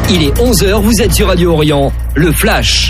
Il est 11h, vous êtes sur Radio Orient, le Flash.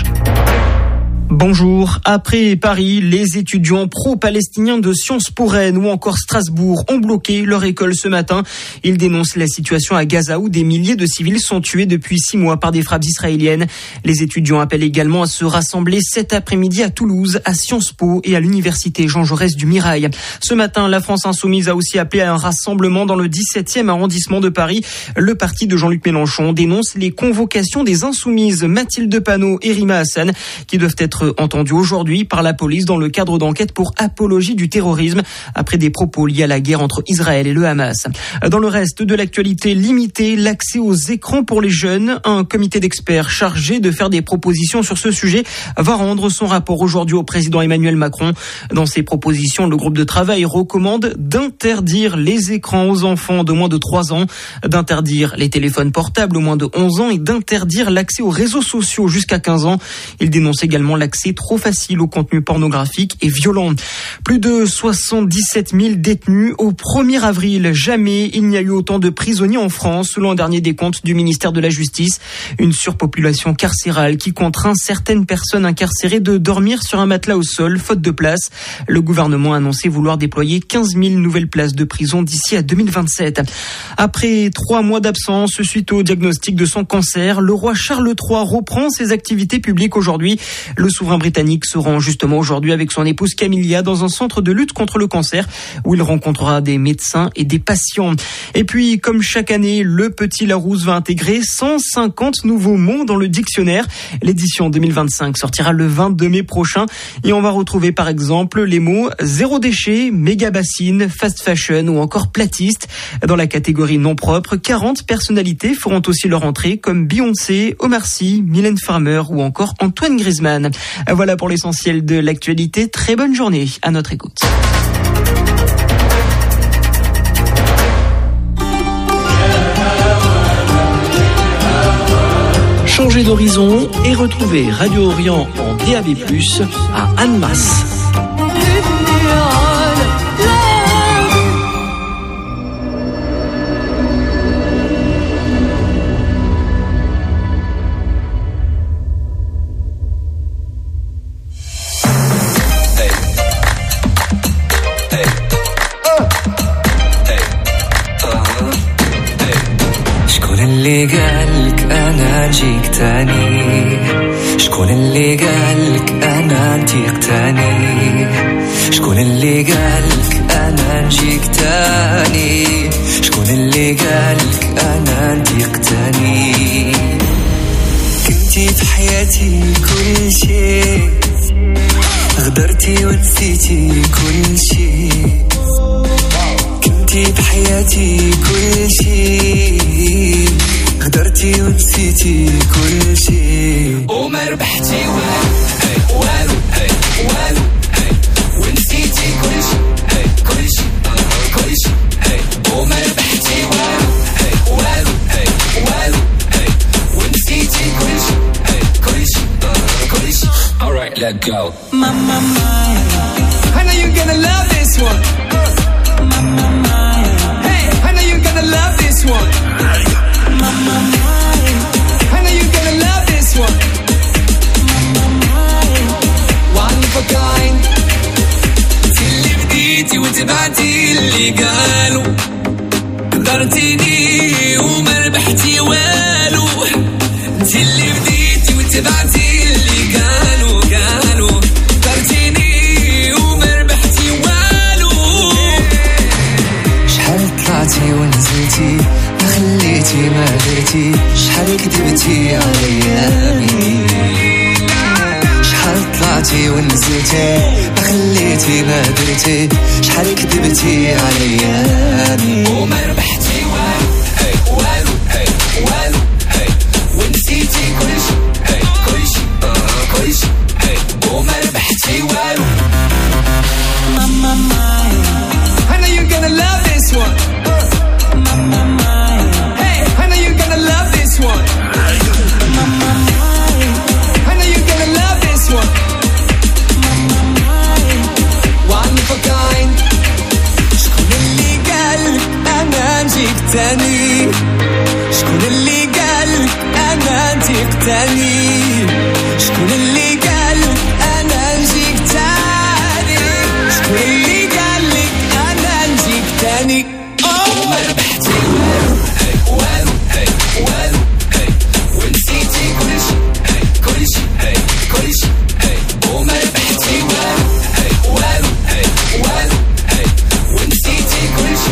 Bonjour. Après Paris, les étudiants pro-palestiniens de Sciences Po Rennes ou encore Strasbourg ont bloqué leur école ce matin. Ils dénoncent la situation à Gaza où des milliers de civils sont tués depuis 6 mois par des frappes israéliennes. Les étudiants appellent également à se rassembler cet après-midi à Toulouse, à Sciences Po et à l'université Jean Jaurès du Mirail. Ce matin, la France Insoumise a aussi appelé à un rassemblement dans le 17e arrondissement de Paris. Le parti de Jean-Luc Mélenchon dénonce les convocations des Insoumises Mathilde Panot et Rima Hassan qui doivent être entendu aujourd'hui par la police dans le cadre d'enquête pour apologie du terrorisme après des propos liés à la guerre entre Israël et le Hamas. Dans le reste de l'actualité, limiter l'accès aux écrans pour les jeunes. Un comité d'experts chargé de faire des propositions sur ce sujet va rendre son rapport aujourd'hui au président Emmanuel Macron. Dans ses propositions, le groupe de travail recommande d'interdire les écrans aux enfants de moins de 3 ans, d'interdire les téléphones portables aux moins de 11 ans et d'interdire l'accès aux réseaux sociaux jusqu'à 15 ans. Il dénonce également l'accès trop facile au contenu pornographique et violent. Plus de 77 000 détenus au 1er avril. Jamais il n'y a eu autant de prisonniers en France, selon un dernier décompte du ministère de la Justice. Une surpopulation carcérale qui contraint certaines personnes incarcérées de dormir sur un matelas au sol, faute de place. Le gouvernement a annoncé vouloir déployer 15 000 nouvelles places de prison d'ici à 2027. Après 3 mois d'absence suite au diagnostic de son cancer, le roi Charles III reprend ses activités publiques aujourd'hui. Le souverain britannique se rend justement aujourd'hui avec son épouse Camilla dans un centre de lutte contre le cancer où il rencontrera des médecins et des patients. Et puis, comme chaque année, le Petit Larousse va intégrer 150 nouveaux mots dans le dictionnaire. L'édition 2025 sortira le 22 mai prochain et on va retrouver par exemple les mots zéro déchet, méga bassine, fast fashion ou encore platiste. Dans la catégorie non propre, 40 personnalités feront aussi leur entrée comme Beyoncé, Omar Sy, Mylène Farmer ou encore Antoine Griezmann. Voilà pour l'essentiel de l'actualité. Très bonne journée à notre écoute. Changez d'horizon et retrouvez Radio Orient en DAB+, à Annemasse. اللي قالك أنا نجيك تاني شكون اللي قالك أنا نجيك تاني شكون اللي قالك أنا نجيك تاني شكون اللي قالك أنا نجيك تاني كنتي في حياتي كل شيء غدرتي ونسيتي كل شيء كنتي بحياتي كل شيء غدرتي ونسيتي كل شيء وما ربحتي والو والو والو ونسيتي كل شيء كل شيء كل شيء وما ربحتي والو والو والو ونسيتي كل شيء كل شيء كل شيء. Alright, let go. Mama, I know you're gonna love this one. Hey, I know you're gonna love this one. I know you're gonna love this one. One of a kind. انتي اللي بديتي وتبعتي اللي قالوا قدرتيني وما ربحتي والو انتي اللي بديتي وتبعتي اللي قالوا قدرتيني وما ربحتي والو شحال طلعتي ونزلتي ما خليتي ما درتي شحال كذبتي عليامي شحال طلعتي ونزلتي ما خليتي ما درتي شحال كذبتي عليامي وما ربحتي والو والو والو ونسيتي كل شيء كل شيء كل شيء وما ربحتي والو. I know you're gonna love this one. Hey, I know you're gonna love this one. I know you're gonna love this one. One of a kind. شكون اللي قالك أنا نجيك تاني شكون اللي قالك تاني شكون اللي قالك انا نجيك تاني شكون اللي قالك انا نجيك تاني وما ربحتي والو والو ونسيتي كلشي كلشي وما ربحتي والو ونسيتي كلشي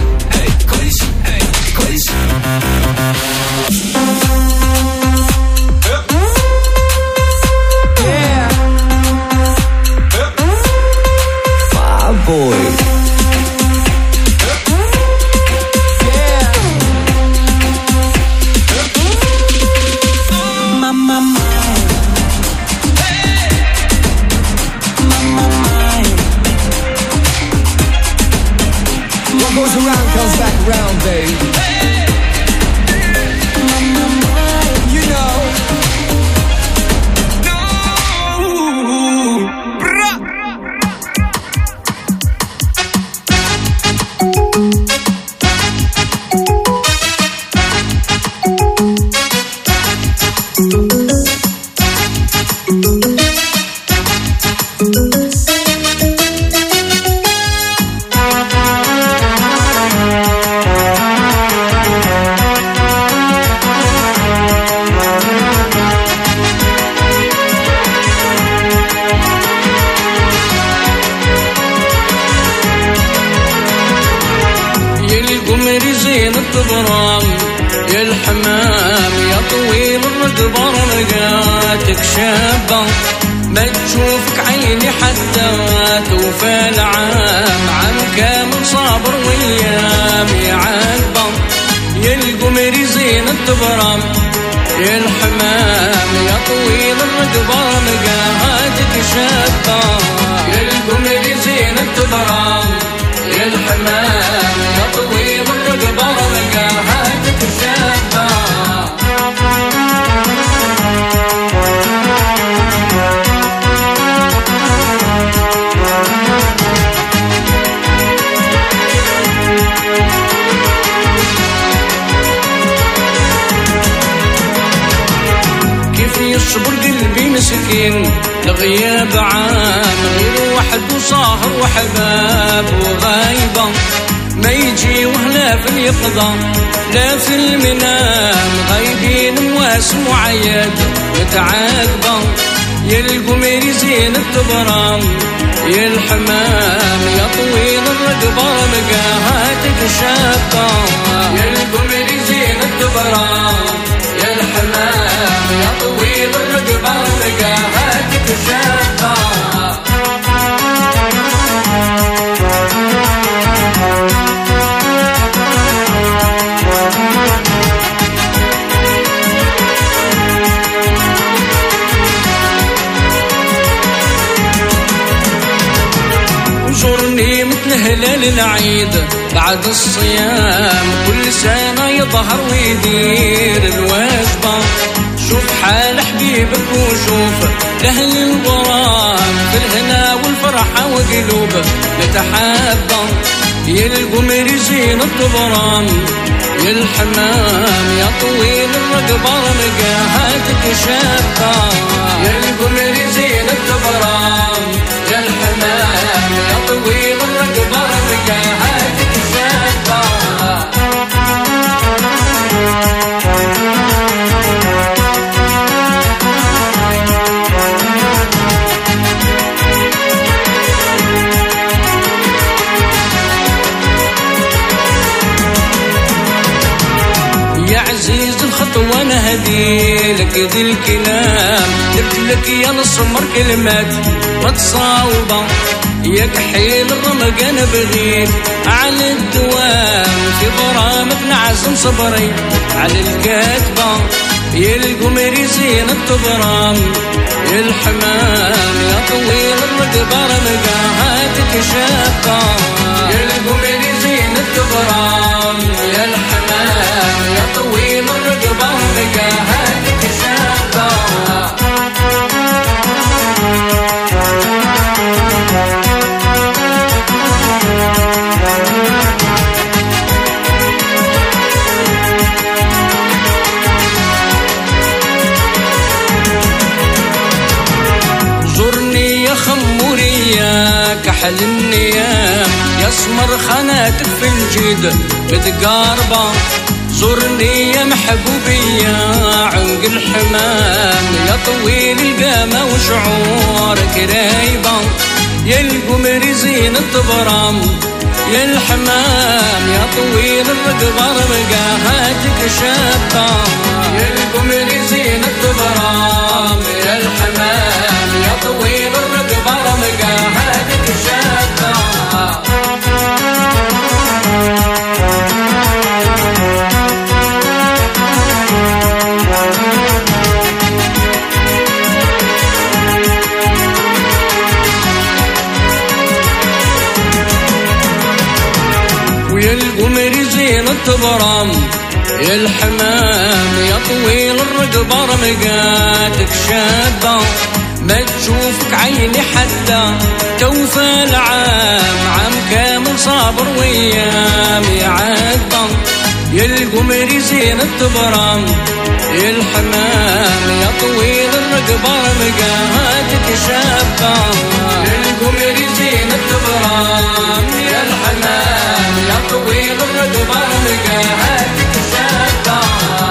boy. Mama mine. Mama mine. What goes around comes back around, babe. Mama mine. You know. يا الحمام يا طويل الرقبة رقاتك شابة ما تشوفك عيني حتى توفى العام عام كامل صابر ويامي عاقبة يا القمر زين التبرام يا الحمام يا طويل الرقبة رقاتك شابة يا القمر زين التبرام يا الحمام يا طويل الرقبة رقاتك شابة كيف يصبر قلبي مسكين لغياب عام غير واحد وصاهر وحباب وغايبة ما يجي وهلا في اليقظة لا في المنام غايبين مواسم وعياد متعاقبة يا القمر زين التبرام يا الحمام يا طويل الرقبة مقاهاتك شابة يا القمر زين التبرام يا الحمام يا طويل الرقبة مقاهاتك شابة زورني مثل هلال العيد بعد الصيام كل سنة يظهر ويدير الواجبة شوف حال حبيبك وشوف لأهل الغرام في الهنا والفرحة وقلوب متحابة يا القمر زين الطبرام يا الحمام يا طويل الرقبة مقاهاتك شابة يا القمر زين الطبرام يا الحمام يا طويل الرقبة مقاهاتك شابة يا عزيز الخطوة أنا هديلك ذي الكلام قلت لك يا نصمر كلمات متصاوبة يا كحيل الرمق أنا بغيت على الدوام في غرامك نعزم صبري على الكاتبة يا القمر زين التبرام يا الحمام يا طويل الرقبة مقاهاتك شابة يا القمر زين التبرام يا الحمام يا طويل الرقبة مقاهاتك شابة كحل النيام يسمر خاناتك في الجد متقاربة زورني يا محبوبية عنق الحمام يا طويل القامة وشعورك رايبة يا القمر زين الطبرام يا الحمام يا طويل الرقبة رمقاهاتك شابة يا القمر زين الطبرام يا الحمام يا طويل الرقبة رمقاهاتك شابة يا القمر زين الطبرام يا الحمام يا طويل الرقبة رمقاتك شابة ما تشوفك عيني حتى توفى العام عام كامل صابر ويام يا عدة يا القمر زين الطبرام يا الحمام يا طويل الرقبة رمقاتك شابة يا القمر زين الطبرام يا الحمام يا طويل الرقبة رمقاتك شابة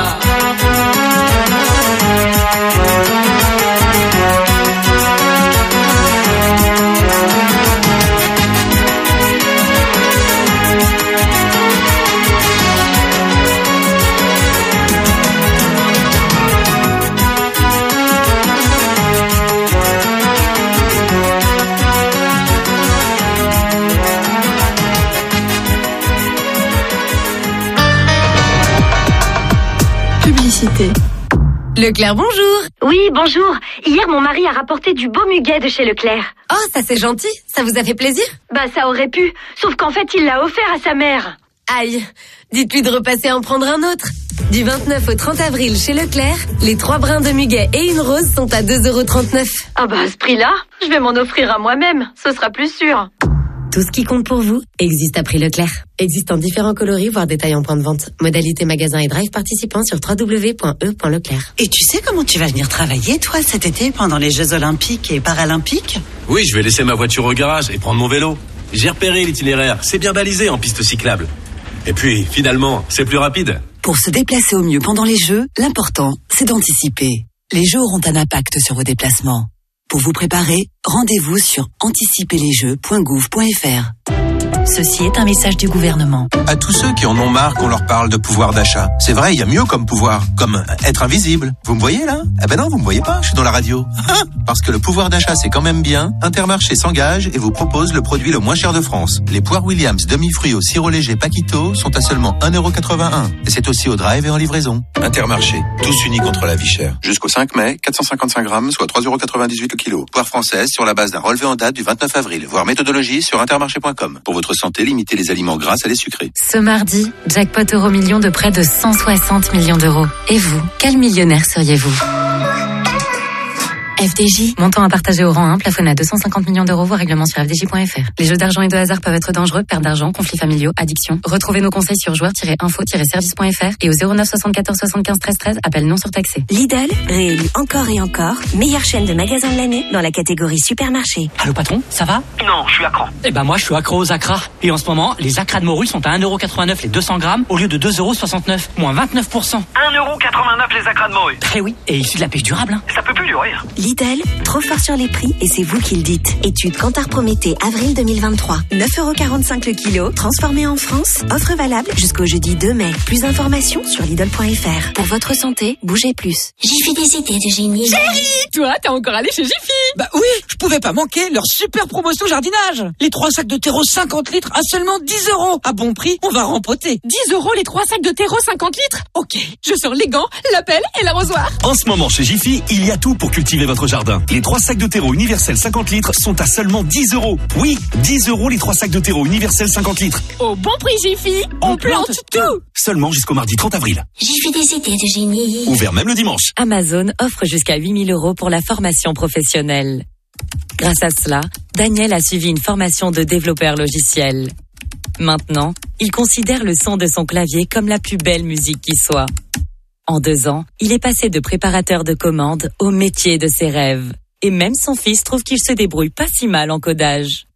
Leclerc, bonjour. Oui, bonjour. Hier, mon mari a rapporté du beau muguet de chez Leclerc. Oh, ça c'est gentil. Ça vous a fait plaisir? Bah, ça aurait pu. Sauf qu'en fait, il l'a offert à sa mère. Aïe. Dites-lui de repasser en prendre un autre. Du 29 au 30 avril chez Leclerc, les 3 brins de muguet et une rose sont à 2,39 €. Ah bah, à ce prix-là, je vais m'en offrir à moi-même. Ce sera plus sûr. Tout ce qui compte pour vous existe à prix Leclerc. Existe en différents coloris, voire détails en point de vente. Modalité magasin et drive participants sur www.e.leclerc. Et tu sais comment tu vas venir travailler, toi, cet été, pendant les Jeux Olympiques et Paralympiques? Oui, je vais laisser ma voiture au garage et prendre mon vélo. J'ai repéré l'itinéraire, c'est bien balisé en piste cyclable. Et puis, finalement, c'est plus rapide. Pour se déplacer au mieux pendant les Jeux, l'important, c'est d'anticiper. Les Jeux auront un impact sur vos déplacements. Pour vous préparer, rendez-vous sur anticiperlesjeux.gouv.fr. Ceci est un message du gouvernement. À tous ceux qui en ont marre qu'on leur parle de pouvoir d'achat. C'est vrai, il y a mieux comme pouvoir, comme être invisible. Vous me voyez là? Eh ben non, vous me voyez pas, je suis dans la radio. Parce que le pouvoir d'achat c'est quand même bien, Intermarché s'engage et vous propose le produit le moins cher de France. Les poires Williams demi-fruits au sirop léger Paquito sont à seulement 1,81 €. Et c'est aussi au drive et en livraison. Intermarché, tous unis contre la vie chère. Jusqu'au 5 mai, 455 grammes, soit 3,98 € le kilo. Poire française sur la base d'un relevé en date du 29 avril. Voir méthodologie sur intermarché.com. Pour votre santé, limitez les aliments gras à les sucrés. Ce mardi, jackpot Euromillions de près de 160 millions d'euros. Et vous, quel millionnaire seriez-vous ? FDJ, montant à partager au rang 1, plafonné à 250 millions d'euros, voire règlement sur fdj.fr. Les jeux d'argent et de hasard peuvent être dangereux, perte d'argent, conflits familiaux, addiction. Retrouvez nos conseils sur joueurs-info-service.fr et au 09 74 75 13 13, appel non surtaxé. Lidl, réélu encore et encore, meilleure chaîne de magasins de l'année dans la catégorie supermarché. Allô patron, ça va? Non, je suis accro. Eh ben moi je suis accro aux acras. Et en ce moment, les acras de morue sont à 1,89 € les 200 grammes au lieu de 2,69 €, moins 29%. 1,89 € les acras de morue. Eh oui, et issu de la pêche durable. Hein. Ça peut plus durer. Lidl, trop fort sur les prix et c'est vous qui le dites. Étude Kantar Prométhée, avril 2023. 9,45 € le kilo, transformé en France. Offre valable jusqu'au jeudi 2 mai. Plus d'informations sur Lidl.fr. Pour votre santé, bougez plus. Jiffy des idées de génie. Chérie, toi, t'es encore allé chez Jiffy? Bah oui, je pouvais pas manquer leur super promotion jardinage. Les 3 sacs de terreau 50 litres à seulement 10 €. À bon prix, on va rempoter. 10 € les 3 sacs de terreau 50 litres? Ok, je sors les gants, la pelle et l'arrosoir. En ce moment, chez Jiffy, il y a tout pour cultiver votre jardin. Les 3 sacs de terreau universel 50 litres sont à seulement 10 €. Oui, 10 € les 3 sacs de terreau universel 50 litres. Au bon prix Jiffy, on plante tout. Seulement jusqu'au mardi 30 avril. Jiffy des idées de génie. Ouvert même le dimanche. Amazon offre jusqu'à 8 000 € pour la formation professionnelle. Grâce à cela, Daniel a suivi une formation de développeur logiciel. Maintenant, il considère le son de son clavier comme la plus belle musique qui soit. En 2 ans, il est passé de préparateur de commandes au métier de ses rêves. Et même son fils trouve qu'il se débrouille pas si mal en codage.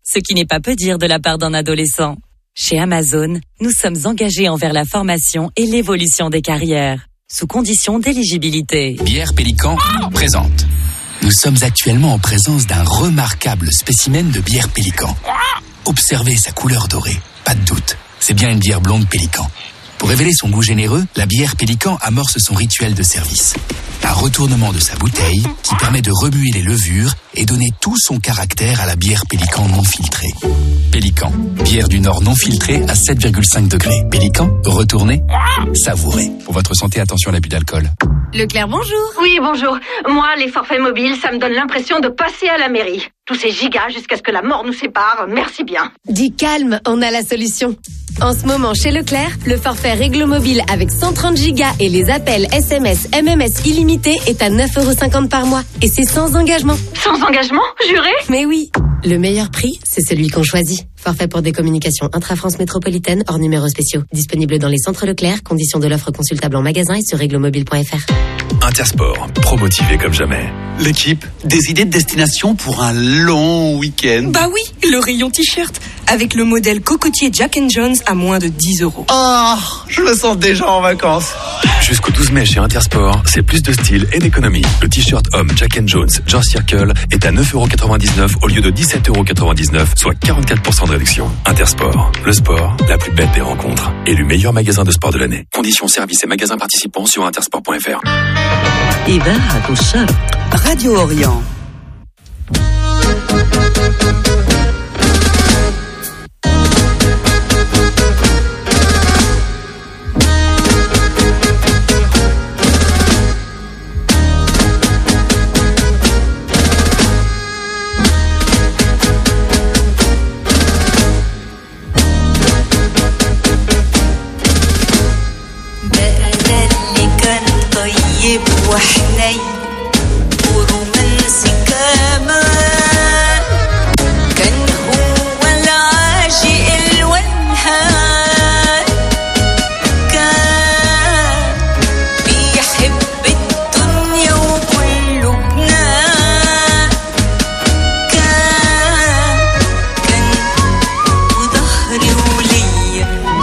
ce qui n'est pas peu dire de la part d'un adolescent. Chez Amazon, nous sommes engagés envers la formation et l'évolution des carrières, sous condition d'éligibilité. Bière Pélican présente. Nous sommes actuellement en présence d'un remarquable spécimen de bière Pélican. Observez sa couleur dorée, pas de doute, c'est bien une bière blonde Pélican. Pour révéler son goût généreux, la bière Pélican amorce son rituel de service. Un retournement de sa bouteille qui permet de remuer les levures et donner tout son caractère à la bière Pélican non filtrée. Pélican, bière du Nord non filtrée à 7,5 degrés. Pélican, retournez, savourez. Pour votre santé, attention à l'abus d'alcool. Leclerc, bonjour. Oui, bonjour. Moi, les forfaits mobiles, ça me donne l'impression de passer à la mairie. Tous ces gigas jusqu'à ce que la mort nous sépare. Merci bien. Dis calme, on a la solution. En ce moment, chez Leclerc, le forfait Réglo Mobile avec 130 gigas et les appels SMS, MMS illimités est à 9,50€ par mois. Et c'est sans engagement. Sans engagement, juré? Mais oui. Le meilleur prix, c'est celui qu'on choisit. Forfait pour des communications intra-France métropolitaine hors numéros spéciaux. Disponible dans les centres Leclerc. Conditions de l'offre consultable en magasin et sur reglomobile.fr. Intersport, promotivé comme jamais. L'équipe, des idées de destination pour un long week-end. Bah oui, le rayon t-shirt, avec le modèle cocotier Jack & Jones à moins de 10€. Oh, je me sens déjà en vacances. Jusqu'au 12 mai chez Intersport, c'est plus de style et d'économie. Le t-shirt homme Jack & Jones George Circle est à 9,99€ au lieu de 17,99€, soit 44% de réduction. Intersport, le sport, la plus belle des rencontres. Élu meilleur magasin de sport de l'année. Conditions, services et magasins participants sur intersport.fr. إذاعة الشرق راديو أوريون. وحنين ورومانسي كمان كان هو العاشق الونهان كان بيحب الدنيا وكله جنان كان وظهري وليا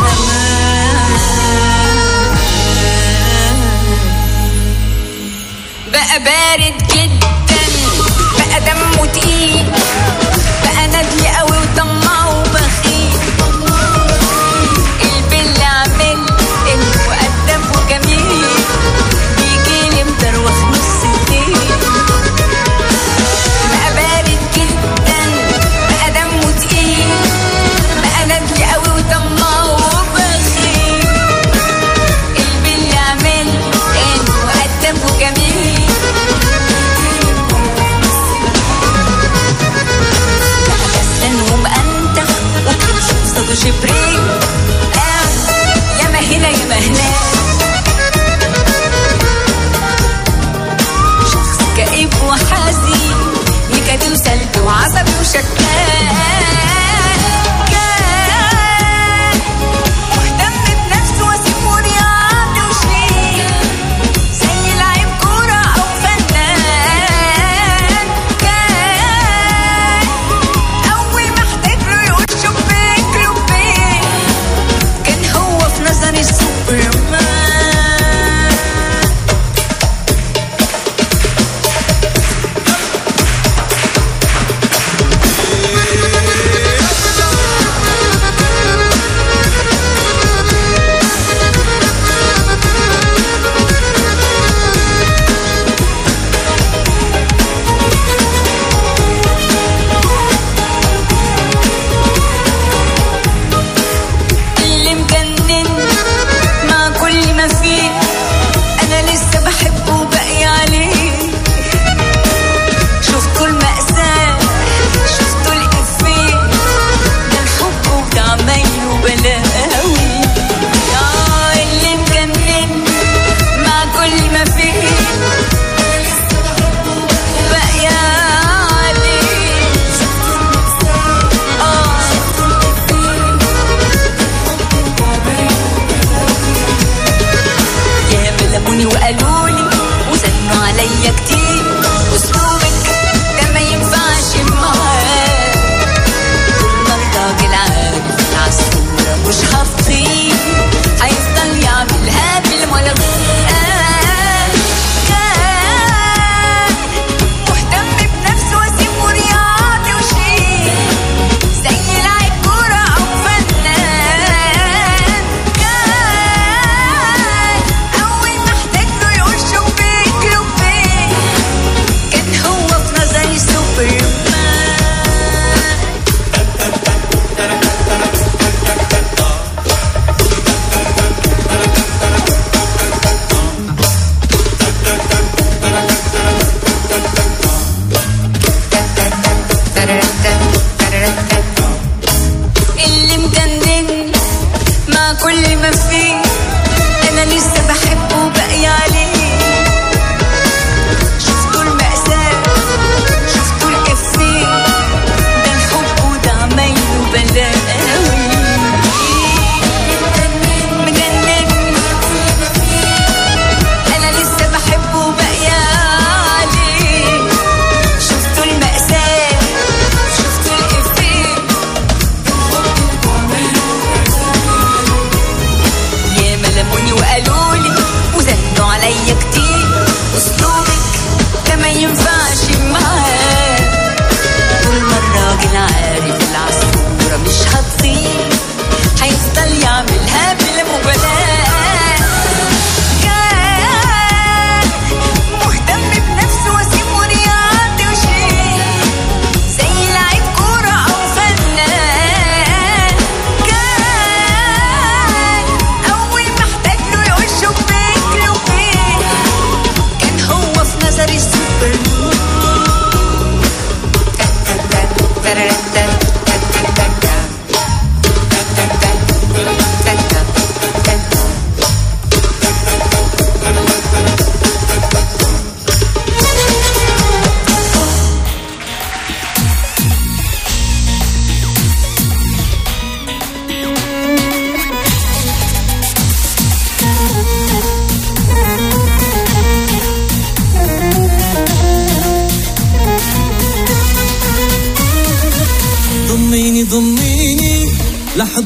بقى بارد جدا بقى دمه تقيل بقى ندل قوي وطماع وبخيل البل عامل انه مؤدب وجميل بيجيلي مدروخ نص الليل بقى بارد جدا بقى دمه تقيل بقى ندل قوي وطماع وبخيل البل عامل انه مؤدب وجميل جبريل يا ما هنا يا ما هناك شخص كئيب وحزين نكدي وسلبي وعصبي وشكاك كان مهتم بنفسه وسيم ورياضي وشيك زي لعيب كورة أو فنان كان أول ما احتاج له يقول شباك كان هو في نظري السوبرمان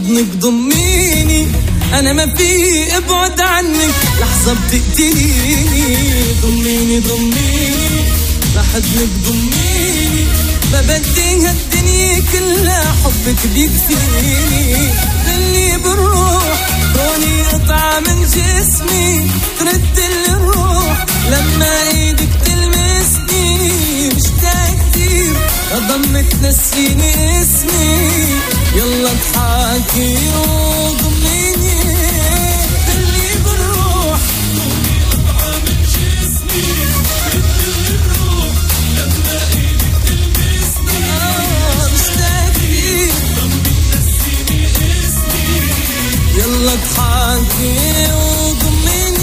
حضنك ضميني انا ما في ابعد عنك لحظة بتقتليني ضميني ضميني لحضنك ضميني ببديها الدنيا كلها حبك بيكفيني اللي بالروح كوني قطعة من جسمي ترد الروح لما ايدك تلمسني مشتاق كتير اضمك تنسيني اسمي يلا اضحكي وضميني اللي بالروح كوني قطعة من جسمي ترد الروح لما ايدك تلمسني مشتاق كتير اضمك تنسيني اسمي يلا اضحكي وضميني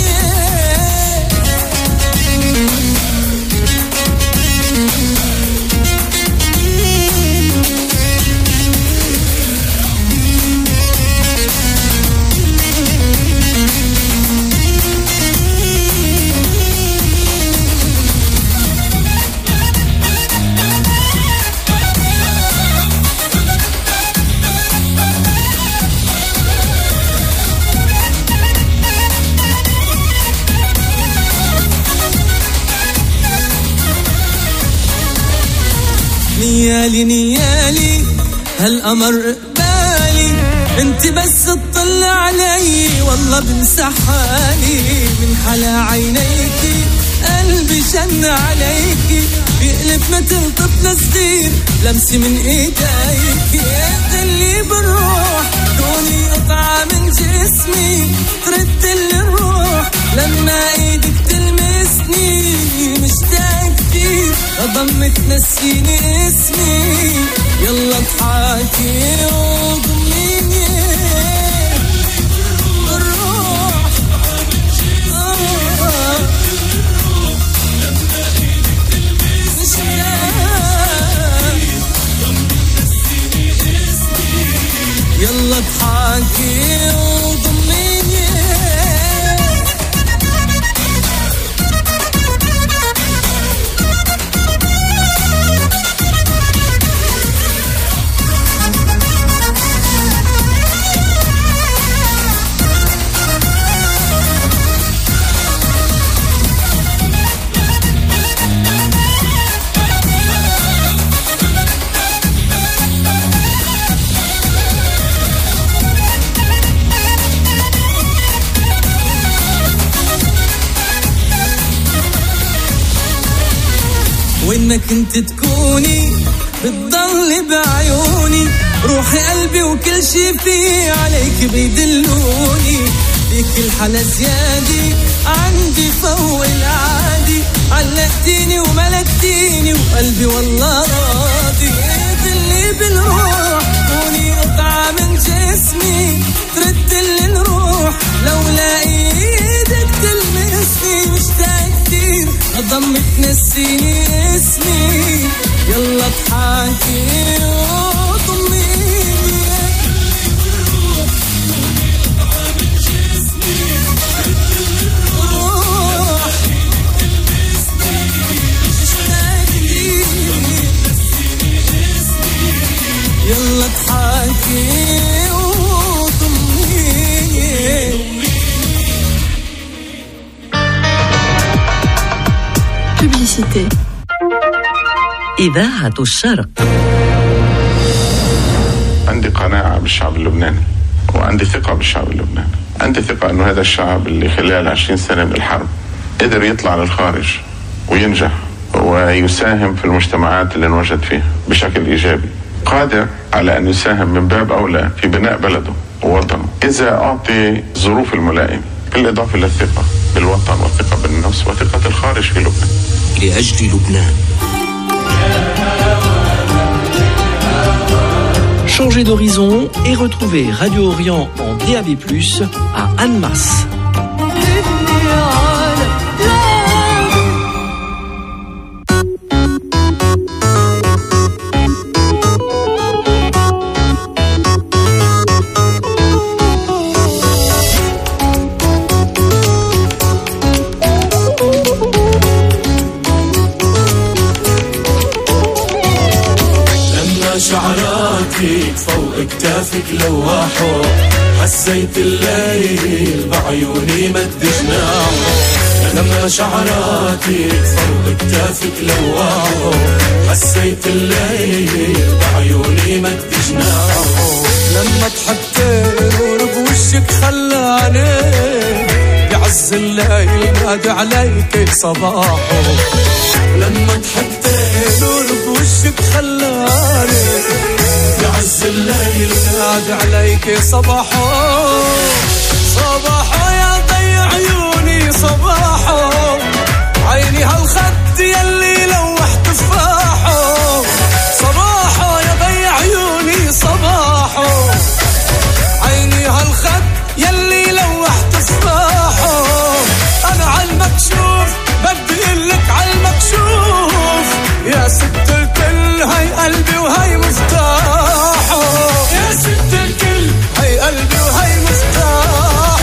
نيالي نيالي هالقمر قبالي انت بس تطلع علي والله بنسى حالي من حلا عينيكي قلبي جن عليكي بيقلب مثل طفل صغير لمسي من ايديكي اللي بالروح كوني قطعة من جسمي ترد الروح لما ايدك تلمسني مشتاق كتير اضمك تنسيني اسمي يلا اضحكي وضميني بالروح يلا اضحكي وضميني وإنك انت تكوني بتضلي بعيوني روحي قلبي وكل شي فيه عليك بيدلوني ليك الحلا زيادة عندي فوق العادي علقتيني وملكتيني وقلبي والله راضي اللي بالروح كوني قطعة من جسمي ترد الروح لولا ايدك تلمسني مشتاق كتير اضمك تنسيني اسمي يلا اضحكي وضميني يلا اضحكي وضميني Publicité. إذاعة الشرق. عندي قناعة بالشعب اللبناني وعندي ثقة بالشعب اللبناني. عندي ثقة أنه هذا الشعب اللي خلال 20 سنة من الحرب قدر يطلع للخارج وينجح ويساهم في المجتمعات اللي انوجد فيها بشكل إيجابي قادر على أن يساهم من باب أولى في بناء بلده ووطنه إذا أعطي الظروف الملائمة بالإضافة للثقة بالوطن والثقة بالنفس وثقة الخارج في لبنان. لأجل لبنان. Changez d'horizon et retrouvez Radio Orient en DAB+, à Annemasse. شعراتك فوق فوق كتافك لواحه حسيت الليل بعيوني مد جناحه لما شعراتك فوق كتافك لواحه حسيت الليل بعيوني مد جناحه لما ضحكت نور بوشك خلاني بعز الليل نادى عليك صباحه لما ضحكت نور بوشك خلاني بعز الليل نادى عليك صباحه صباحه يا ضي عيوني صباحه عيني هالخد يلي لوح تفاحه صباحه يا ضي عيوني صباحه عيني هالخد يلي لوح تفاحه انا عالمكشوف بدي قلك عالمكشوف يا ست الكل هاي قلبي وهاي مفتاحه يا ست الكل هاي قلبي وهاي مفتاحه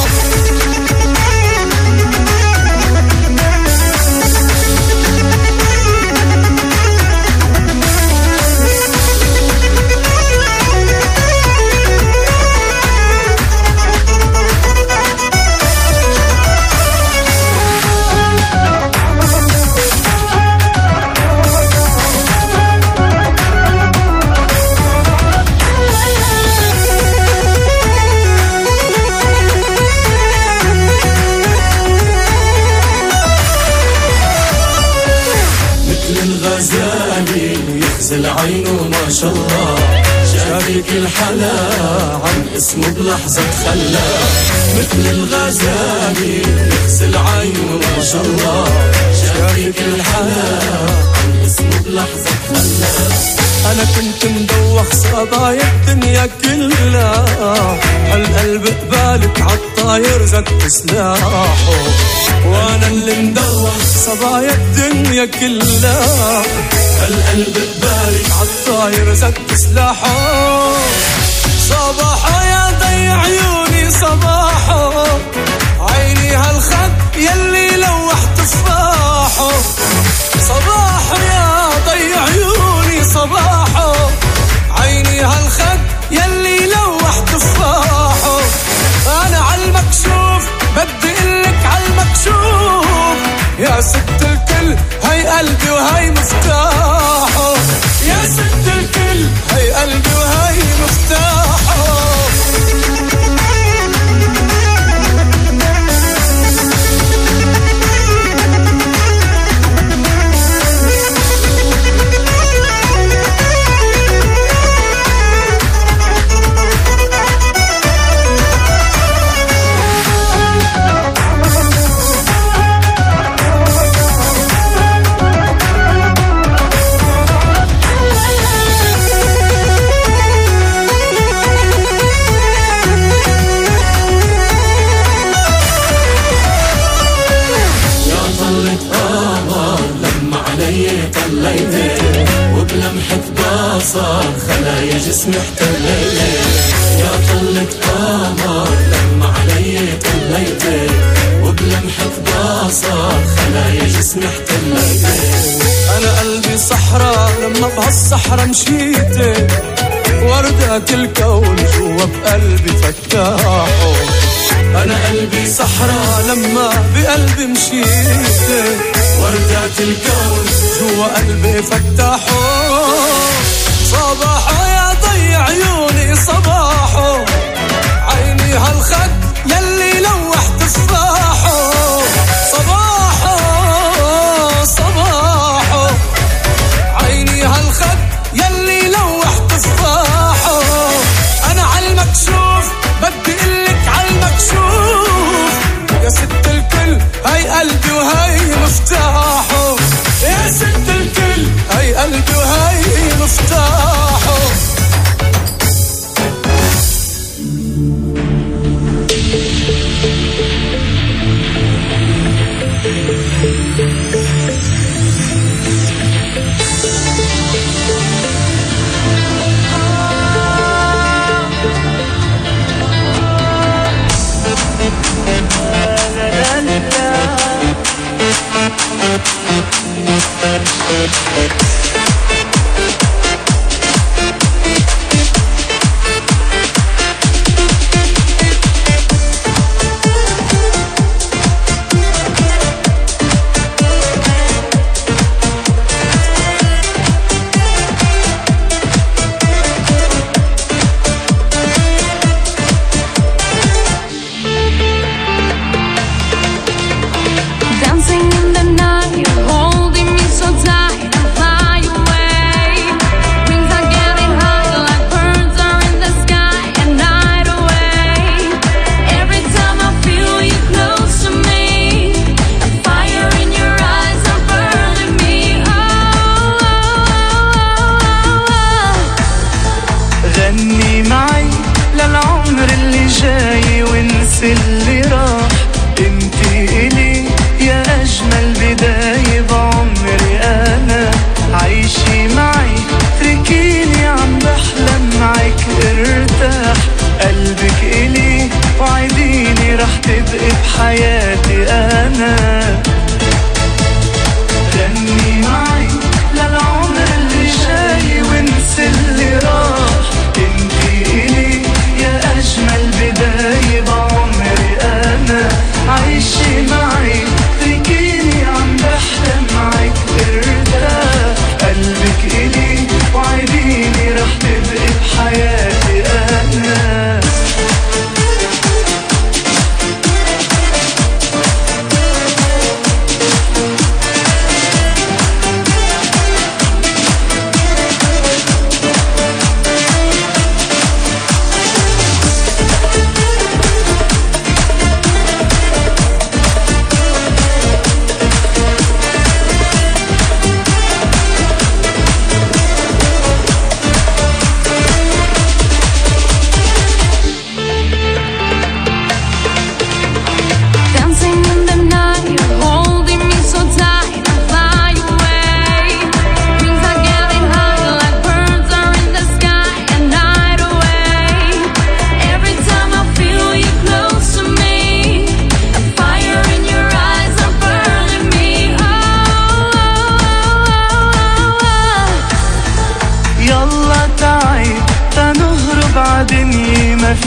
العين ما شاء الله شافيك الحلا عن اسمه بلحظة تخلى مثل الغزالي يغسل عينه ما شاء الله شافيك الحلا عن اسمه بلحظة تخلى أنا كنت مدوخ صبايا الدنيا كلها هالقلب قبالك عالطاير زت سلاحه وأنا اللي مدوخ صبايا الدنيا كلها هالقلب قبالك عالطاير زت سلاحه صباحه يا ضي عيوني صباحه عيني هالخد يلي لوح تفاحه صباحه يا ضي عيوني صباحه عيني هالخد يلي لوح تفاحه انا عالمكشوف بدي قلك عالمكشوف يا ست الكل هاي قلبي وهاي مفتاحه يا ست الكل هاي قلبي وهاي مفتاحه خلايا جسمي احتليت يا طلة قمر لما علي طليت وبلمحة بصر خلايا جسمي احتليت انا قلبي صحراء لما بهالصحراء مشيت وردات الكون جوا بقلبي فتاحه انا قلبي صحراء لما بقلبي مشيت وردات الكون جوا قلبي فتاحه صباحه يا ضي عيوني صباحه عيني هالخد يلي لوح تفاحه صباحه صباحه عيني هالخد يلي لوح تفاحه انا عالمكشوف بدي قلك عالمكشوف يا ست الكل هاي قلبي وهاي مفتاحه يا ست الكل هاي قلبي وهاي مفتاحه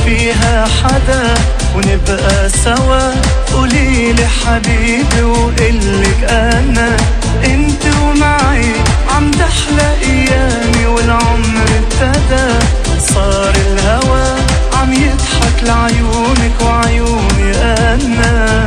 فيها حدا ونبقى سوا. قوليلي حبيبي وقلك أنا انت ومعي عم تحلى ايامي والعمر ابتدى. صار الهوى عم يضحك لعيونك وعيوني انا.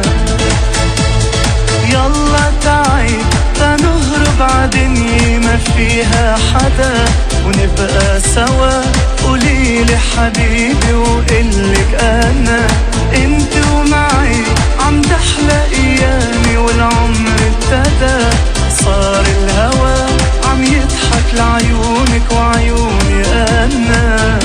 يلا تعي تنهرب عدنيا ما فيها حدا ونبقى سوا. قوليلي حبيبي وقلك انا انت ومعي عم تحلى ايامي والعمر ابتدى. صار الهوى عم يضحك لعيونك وعيوني انا.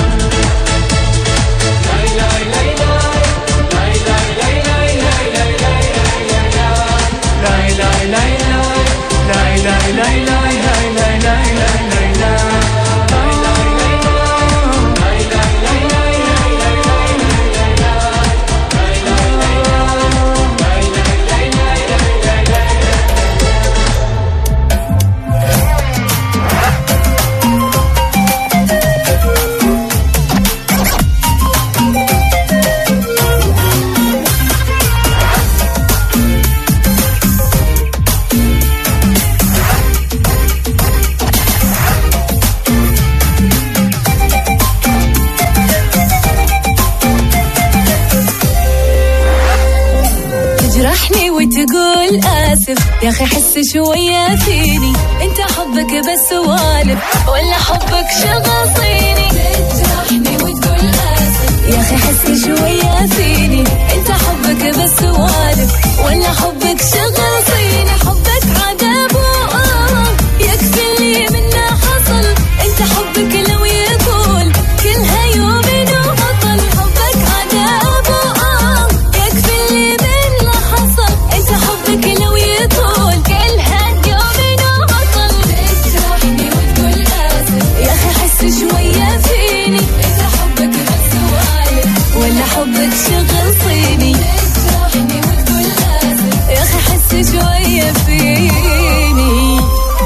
وتقول آسف يا أخي حس شوية فيني. انت حبك بس سوالف ولا حبك شغل صيني. تجرحني وتقول آسف يا أخي حس شوية فيني. انت حبك بس سوالف ولا حبك شغل صيني. حبك عذاب يكفي اللي منه حصل. انت حبك لو يطول كلها يومين وبطل. حبك عذاب يكفي اللي منه حصل. انت حبك لو يطول كلها يومين وبطل. تجرحني وتقول آسف يا أخي حس شوية فيني. انت حبك بس سوالف ولا حبك شغل صيني. تجرحني وتقول آسف يا أخي حس شوية فيني.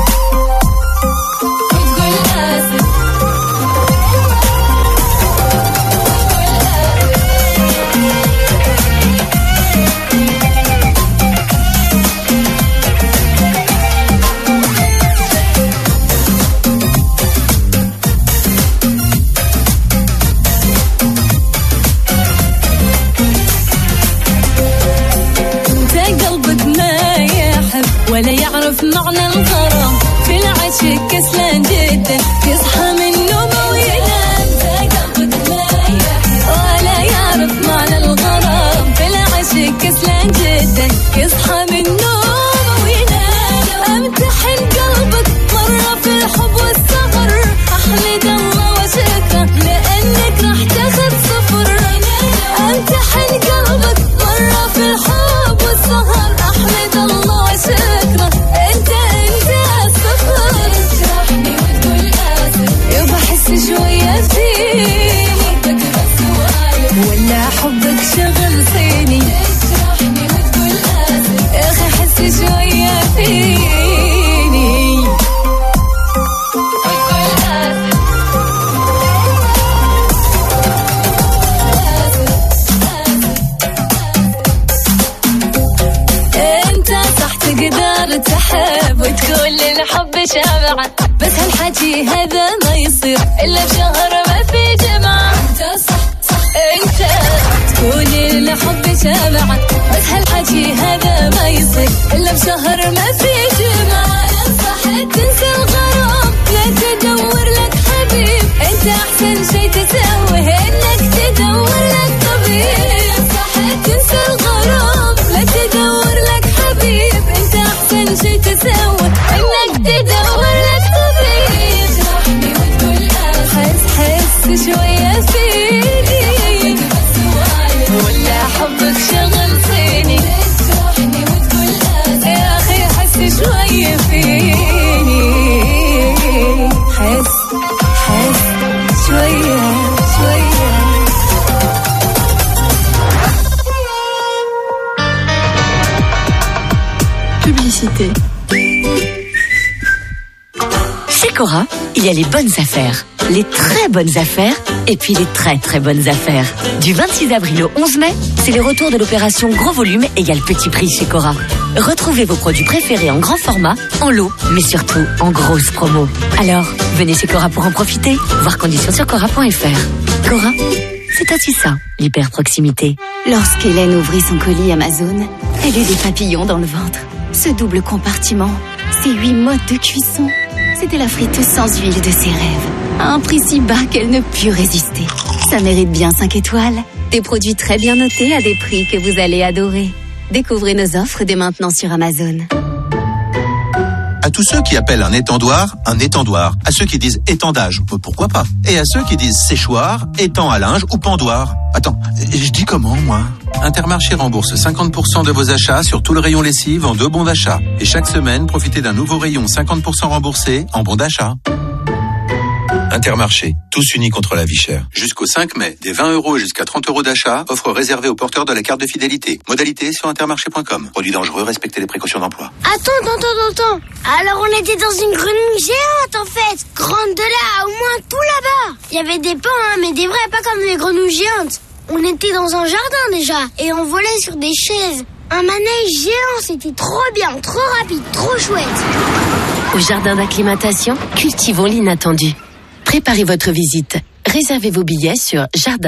وتقول آسف ولا يعرف معنى الغرام. في العشق كسلان جدا يصحى من نومه وينام. قلبك ما يحب ولا يعرف معنى الغرام. في العشق كسلان جدا يصحى من نومه وينام. امتحن قلبك مرة في الحب والسهر. احمد الله وشكره لانك راح تاخذ صفر. امتحن قلبك مرة في الحب والسهر. احمد الله وشكره انت الصفر. تجرحني وتقول آسف يبا حس شوية فيني. حبك بس سوالف ولا حبك شغل صيني. تجرحني وتقول آسف يا أخي حس شوية فيني. وتقول آسف انت صح تقدر تحب وتقول الحب شمعة. بس هالحكي هذا ما يصير إلا بشهر ما في جمعة. انت صح انت تقول الحب شمعة. بس هالحكي هذا ما يصير إلا بشهر ما في جمعة. صح تنسى الغرام لا تدور لك حبيب. انت احسن شي تسويه انك تدور لك طبيب. صح تنسى الغرام لا تدور لك حبيب. انت احسن شي تسوي انك تدور لك طبيب. تجرحني وتقول آسف حس شوية فيني. ولا حبك شغل صيني. تجرحني وتقول آسف يا أخي حس شوية فيني. حس شوية شوية. Chez Cora, il y a les bonnes affaires. les très bonnes affaires et puis les très très bonnes affaires. Du 26 avril au 11 mai, c'est le retour de l'opération Gros Volume égale Petit Prix chez Cora. Retrouvez vos produits préférés en grand format, en lot, mais surtout en grosse promo. Alors, venez chez Cora pour en profiter. Voir conditions sur cora.fr. Cora, c'est aussi ça, l'hyper proximité. Lorsqu'Hélène ouvrit son colis Amazon, elle eut des papillons dans le ventre. Ce double compartiment, ces 8 modes de cuisson, c'était la friteuse sans huile de ses rêves. À un prix si bas qu'elle ne put résister. Ça mérite bien 5 étoiles. Des produits très bien notés à des prix que vous allez adorer. Découvrez nos offres dès maintenant sur Amazon. À tous ceux qui appellent un étendoir. À ceux qui disent étendage, pourquoi pas. Et à ceux qui disent séchoir, étang à linge ou pendoir. Attends, je dis comment, moi? Intermarché rembourse 50% de vos achats sur tout le rayon lessive en 2 bons d'achat. Et chaque semaine, profitez d'un nouveau rayon 50% remboursé en bons d'achat. Intermarché, tous unis contre la vie chère. Jusqu'au 5 mai, des 20 € jusqu'à 30 € d'achat, offre réservée aux porteurs de la carte de fidélité. Modalité sur intermarché.com. Produit dangereux, respectez les précautions d'emploi. Attends. Alors on était dans une grenouille géante en fait. Grande de là, au moins tout là-bas. Il y avait des pans, mais des vrais, pas comme les grenouilles géantes. On était dans un jardin déjà, et on volait sur des chaises. Un manège géant, c'était trop bien, trop rapide, trop chouette. Au jardin d'acclimatation, cultivons l'inattendu. Préparez votre visite. Réservez vos billets sur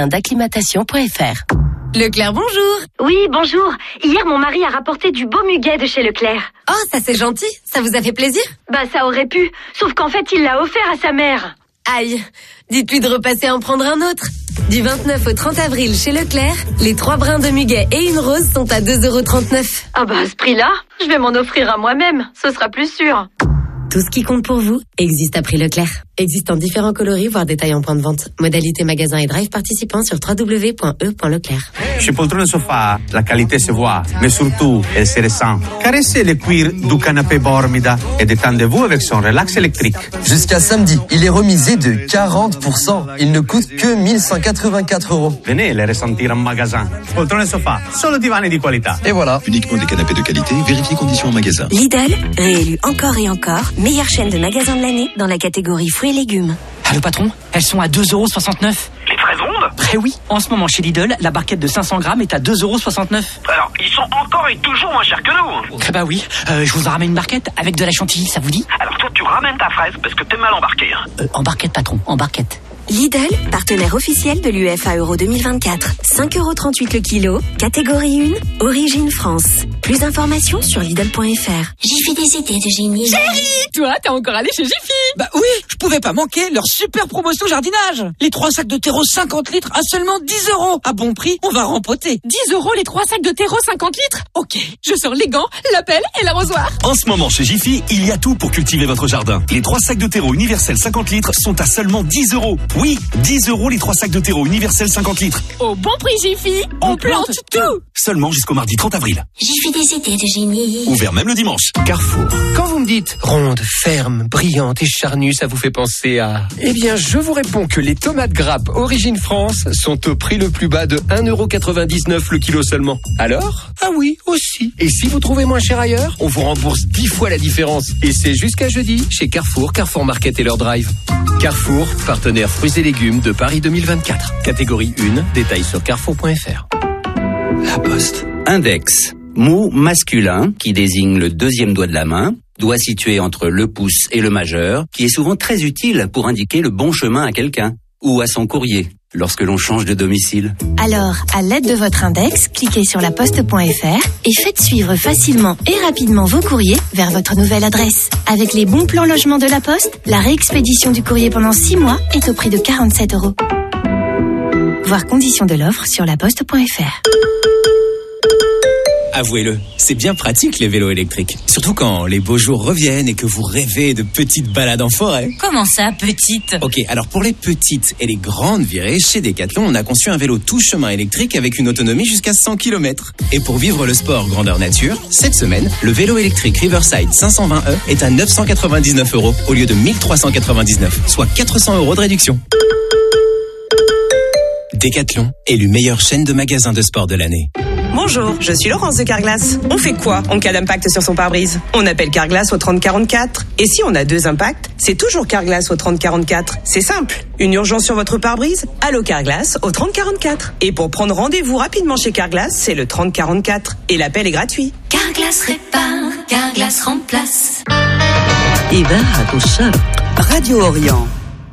jardindacclimatation.fr. Leclerc, bonjour. Oui, bonjour. Hier, mon mari a rapporté du beau muguet de chez Leclerc. Oh, ça c'est gentil. Ça vous a fait plaisir? Bah, ça aurait pu. Sauf qu'en fait, il l'a offert à sa mère. Aïe. Dites-lui de repasser en prendre un autre. Du 29 au 30 avril chez Leclerc, les 3 brins de muguet et une rose sont à 2,39 €. Ah bah, à ce prix-là, je vais m'en offrir à moi-même. Ce sera plus sûr. Tout ce qui compte pour vous existe à prix Leclerc. Existe en différents coloris, voire détails en point de vente. Modalité magasin et drive participants sur www.e.leclerc. Chez Poltrone Sofa, la qualité se voit, mais surtout, elle se ressent. Caressez le cuir du canapé Bormida et détendez-vous avec son relax électrique. Jusqu'à samedi, il est remisé de 40%. Il ne coûte que 1184 €. Venez le ressentir en magasin. Poltrone Sofa, solo divani di qualità. Et voilà. Uniquement des canapés de qualité, vérifiez conditions en magasin. Lidl, réélu encore et encore, meilleure chaîne de magasins de l'année dans la catégorie fruits et légumes. Allô patron, elles sont à 2,69 €. Les fraises rondes? Eh oui, en ce moment chez Lidl, la barquette de 500 grammes est à 2,69 €. Alors, ils sont encore et toujours moins chers que nous. Eh bah oui, je vous en ramène une barquette avec de la chantilly, ça vous dit? Alors toi, tu ramènes ta fraise parce que t'es mal embarqué. En barquette patron, en barquette. Lidl, partenaire officiel de l'UEFA Euro 2024. 5,38 € le kilo, catégorie 1, origine France. Plus d'informations sur Lidl.fr. Jiffy des idées de génie. Chérie, toi, t'es encore allé chez Jiffy? Bah oui, je pouvais pas manquer leur super promotion jardinage. Les 3 sacs de terreau 50 litres à seulement 10 €. À bon prix, on va rempoter. 10 € les 3 sacs de terreau 50 litres? Ok, je sors les gants, la pelle et l'arrosoir. En ce moment, chez Jiffy, il y a tout pour cultiver votre jardin. Les 3 sacs de terreau universel 50 litres sont à seulement 10 €. Oui, 10 € les 3 sacs de terreau universel 50 litres. Au bon prix Jiffy, on plante tout. Seulement jusqu'au mardi 30 avril. Jiffy des idées de génie. Ouvert même le dimanche. Carrefour. Quand vous me dites ronde, ferme, brillante et charnue, ça vous fait penser à... Eh bien, je vous réponds que les tomates grappes Origine France sont au prix le plus bas de 1,99 € le kilo seulement. Alors? Ah oui, aussi. Et si vous trouvez moins cher ailleurs, on vous rembourse 10 fois la différence. Et c'est jusqu'à jeudi chez Carrefour, Carrefour Market et leur drive. Carrefour, partenaire fruits et légumes de Paris 2024. Catégorie 1, détails sur carrefour.fr. La Poste. Index. Mot masculin qui désigne le deuxième doigt de la main, doigt situé entre le pouce et le majeur, qui est souvent très utile pour indiquer le bon chemin à quelqu'un ou à son courrier lorsque l'on change de domicile. Alors, à l'aide de votre index, cliquez sur laposte.fr et faites suivre facilement et rapidement vos courriers vers votre nouvelle adresse. Avec les bons plans logement de la Poste, la réexpédition du courrier pendant 6 mois est au prix de 47 €. Voir conditions de l'offre sur laposte.fr. Avouez-le, c'est bien pratique les vélos électriques. Surtout quand les beaux jours reviennent et que vous rêvez de petites balades en forêt. Comment ça, petite? Ok, alors pour les petites et les grandes virées, chez Decathlon, on a conçu un vélo tout chemin électrique avec une autonomie jusqu'à 100 km. Et pour vivre le sport grandeur nature, cette semaine, le vélo électrique Riverside 520e est à 999 € au lieu de 1399, soit 400 € de réduction. Decathlon, élu meilleure chaîne de magasins de sport de l'année. Bonjour, je suis Laurence de Carglass. On fait quoi en cas d'impact sur son pare-brise? On appelle Carglass au 3044. Et si on a 2 impacts, c'est toujours Carglass au 3044. C'est simple. Une urgence sur votre pare-brise? Allô Carglass au 3044. Et pour prendre rendez-vous rapidement chez Carglass, c'est le 3044. Et l'appel est gratuit. Carglass répare, Carglass remplace. إذاعة الشرق راديو أوريون.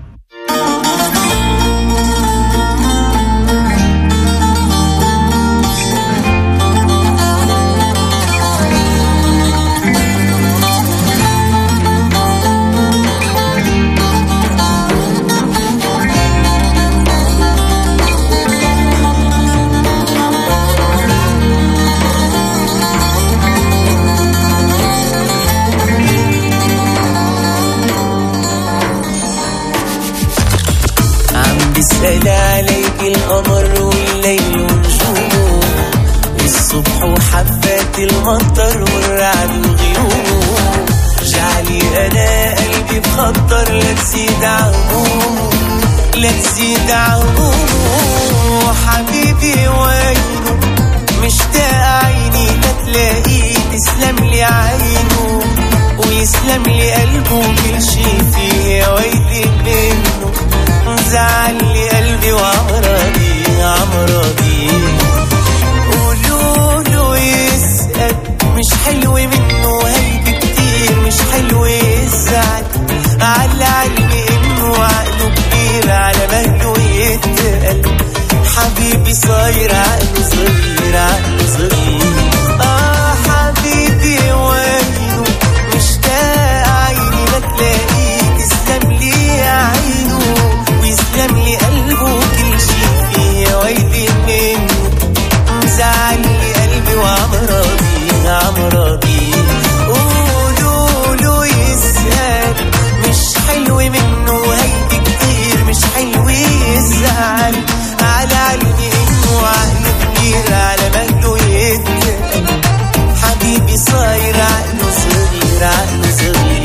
سأل عليك القمر والليل ونجومه والصبح وحبات المطر والرعد وغيومه جعلي أنا قلبي بخطر لا تزيد عمومه لا تزيد عمومه حبيبي وينه مشتاق عيني تلاقيه تسلم لي عينه ويسلم لي قلبه كل شي فيه يا ويلي منه زعل لي قلبي وعمرضي عمرضي قولوا له يسأل مش حلو منه هيك كتير مش حلو يزعل على علمي انه عقله كبير على مهله يتقل حبيبي صاير عقله صغير عقله صغير حبيبي وينه مشتاق عيني ما تلاقيه تسلم لي عينه ويسلم لي قلبه كل شي فيه ويلي منه مزعل لي قلبي وعمرضي عمرضي قولوا له يسأل مش حلو منه هيك كتير مش حلو يزعل على علمي انه عقله كبير على مهله يتقل حبيبي صاير عقله صغير عقله صغير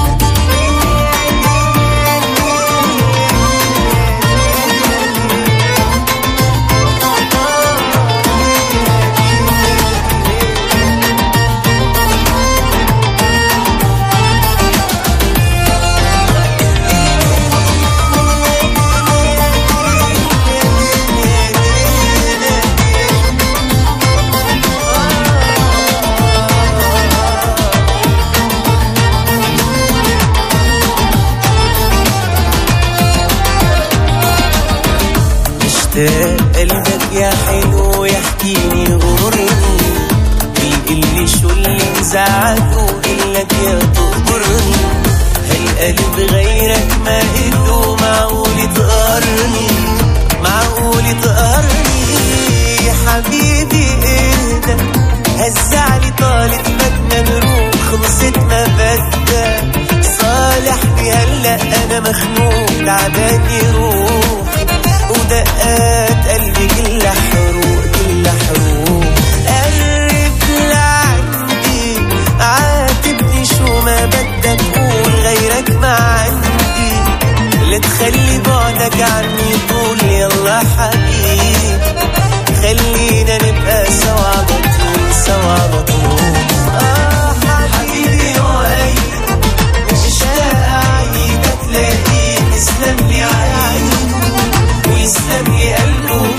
قلبك يا حلو يحكيني غرني بيقلي شو اللي مزعله إلك يا تقدرني هالقلب غيرك ما إله معقول تقهرني معقول تقهرني حبيبي اهدى هالزعل طالت بدنا نروح خلصت ما بدها صالحني هلأ أنا مخنوق تعباني روحي ودقات قلبي كلها حروق كلها حروق قرب لعندي عاتبني شو ما بدك قول غيرك ما عندي لا تخلي بعدك عني طول يلا حبيبي خلينا نبقى سوا على طول سوا على طول حبيبي وعينه مشتاق عيني تلاقيه تسلم لي عينه ويسلم لي قلبه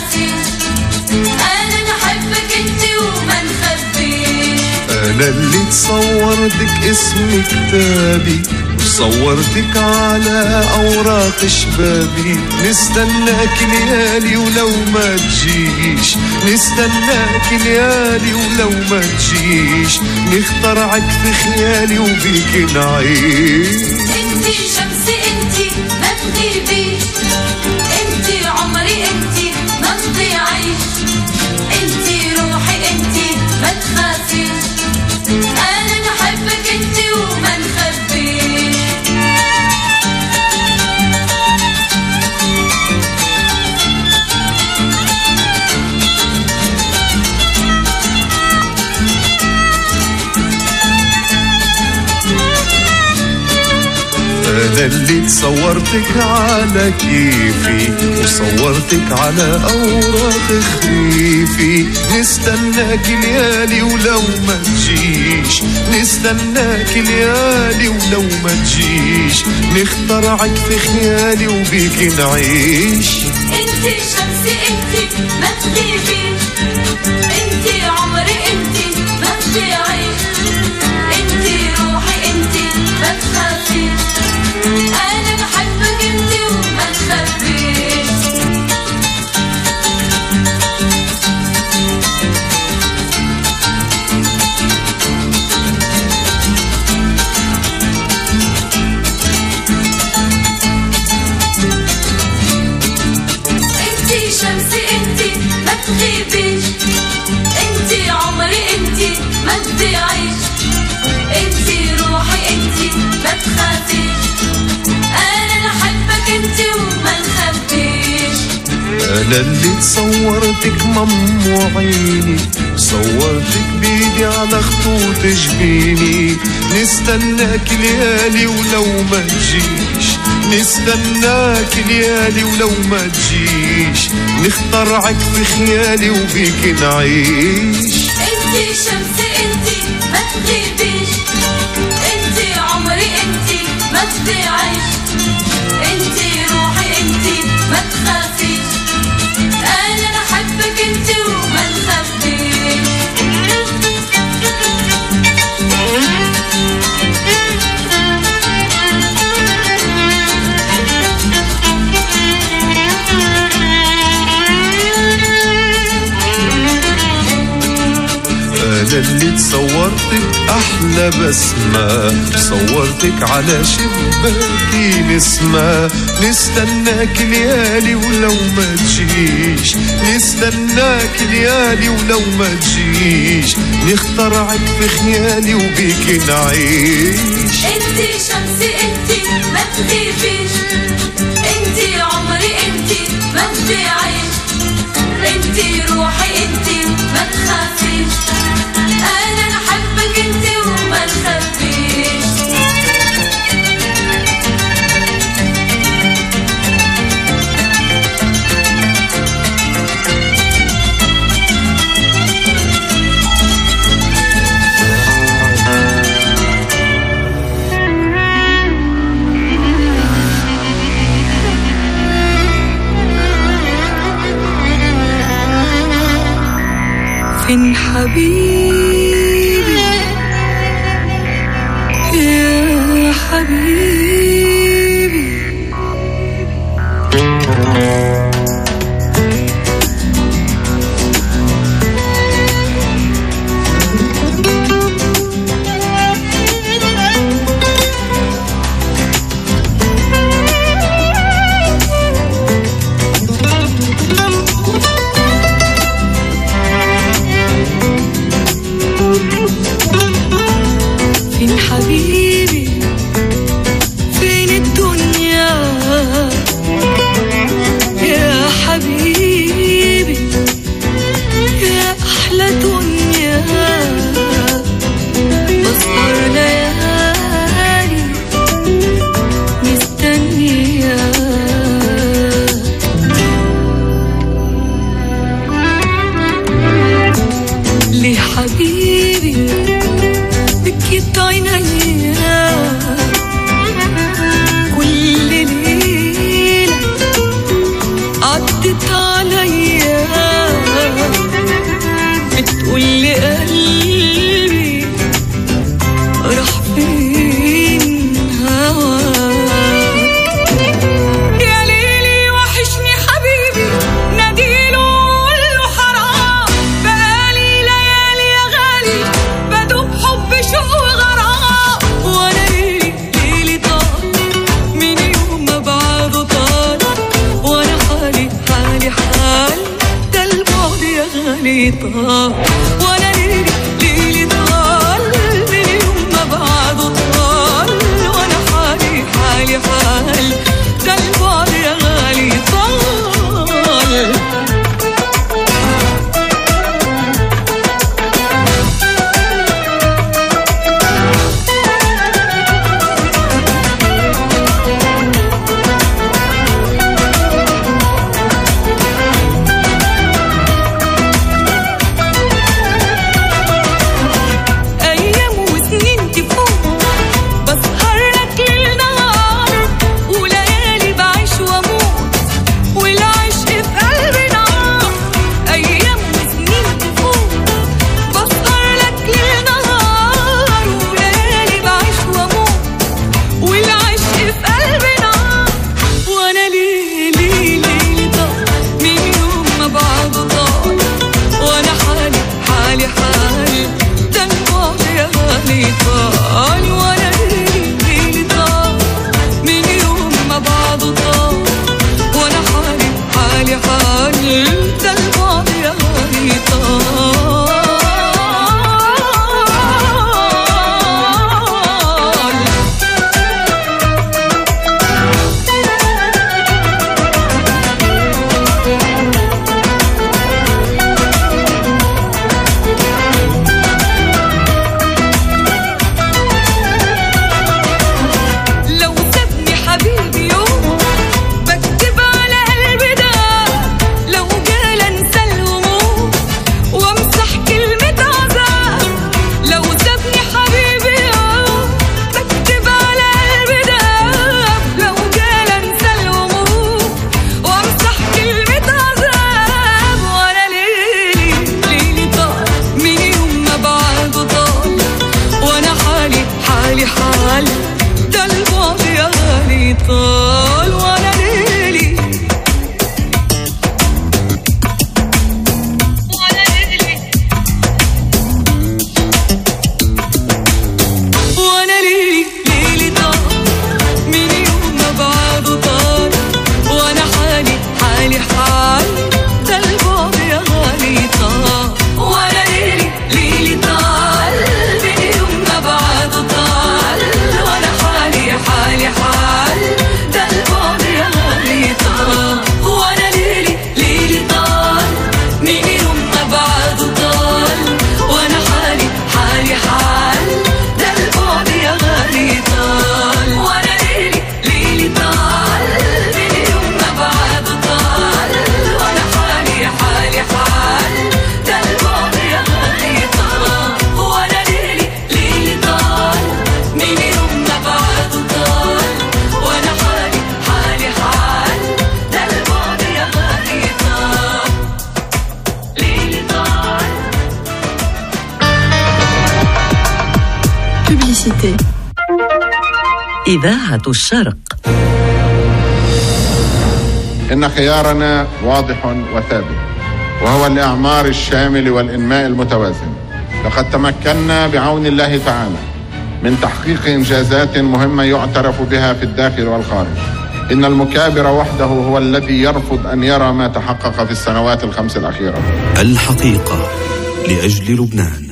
تخافيش انا بحبك انت وما نخبيش. انا اللي تصورتك اسم كتابي وصورتك على اوراق شبابي. نستناك ليالي ولو ما تجيش، نستناك ليالي ولو ما تجيش. نخترعك في خيالي وبيك نعيش. انتي شمسي انتي ما تغيبيش، انتي عمري انتي ما تضيعيش. انتي روحي انتي ما تخافيش انا بحبك انتي وما نخبيش. أنا اللي تصورتك على كيفي وصورتك على أوراق خريفي. نستناك ليالي ولو ما تجيش، نستناك ليالي ولو ما تجيش. نخترعك في خيالي وبيك نعيش. انتي شمسي انتي ما تغيبيش، انتي عمري انتي ما تضيعيش. انتي روحي انتي ما تخافيش انا بحبك انتي وما تخبيش. انتي شمسي انتي ما تغيبيش، انتي عمري انتي ما تضيعيش. انتي روحي انتي ما تخافيش انا بحبك انتي وما نخبيش. أنا اللي تصورتك مم عيني، صورتك بيدي على خطوط جبيني. نستناك ليالي ولو ما تجيش، نستناك ليالي ولو ما تجيش. نخترعك في خيالي وبيك نعيش. انتي شمسي انتي ما تغيبيش، انتي عمري انتي ما تضيعيش. انتي روحي انتي ما تخافيش انا بحبك انتي وما نخبيش. أنا اللي تصورتك أحلى بسمة، صورتك على شباكي نسمة. نستناك ليالي ولو ما تجيش، نستناك ليالي ولو ما تجيش. نخترعك في خيالي وبيك نعيش. انتي شمسي انتي ما تغيبيش، انتي عمري انتي ما تضيعيش. انتي روحي انتي ما تخافيش انا بحبك انتي وما نخبيش. فين حبيبي يا حبيبي؟ فين حبيبي؟ البعد يا غالي طال وانا ليلي طال من يوم ما بعده طال وانا حالي حال ده البعد يا غالي طال إذاعة الشرق. إن خيارنا واضح وثابت، وهو الإعمار الشامل والإنماء المتوازن. لقد تمكنا بعون الله تعالى من تحقيق إنجازات مهمة يعترف بها في الداخل والخارج. إن المكابر وحده هو الذي يرفض أن يرى ما تحقق في السنوات الخمس الأخيرة. الحقيقة لأجل لبنان.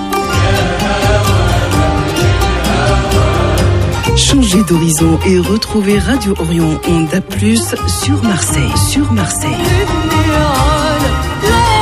Changez d'horizon et retrouvez Radio Orion Onde A+ sur Marseille.